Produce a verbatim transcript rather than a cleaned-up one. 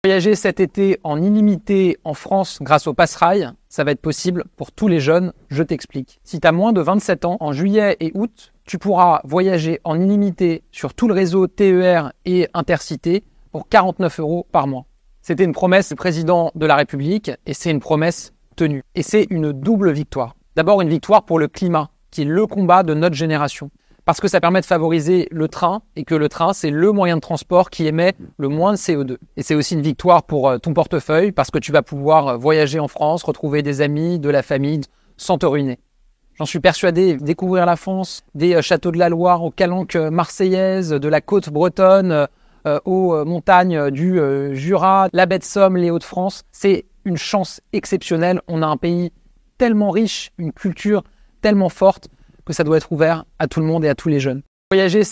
Voyager cet été en illimité en France grâce au Passerail, ça va être possible pour tous les jeunes, je t'explique. Si tu as moins de vingt-sept ans, en juillet et août, tu pourras voyager en illimité sur tout le réseau T E R et Intercité pour quarante-neuf euros par mois. C'était une promesse du président de la République et c'est une promesse tenue. Et c'est une double victoire. D'abord une victoire pour le climat, qui est le combat de notre génération. Parce que ça permet de favoriser le train et que le train, c'est le moyen de transport qui émet le moins de C O deux. Et c'est aussi une victoire pour ton portefeuille parce que tu vas pouvoir voyager en France, retrouver des amis, de la famille, sans te ruiner. J'en suis persuadé, découvrir la France, des châteaux de la Loire aux calanques marseillaises, de la côte bretonne euh, aux montagnes du euh, Jura, la baie de Somme, les Hauts-de-France, c'est une chance exceptionnelle. On a un pays tellement riche, une culture tellement forte que ça doit être ouvert à tout le monde et à tous les jeunes. Voyager,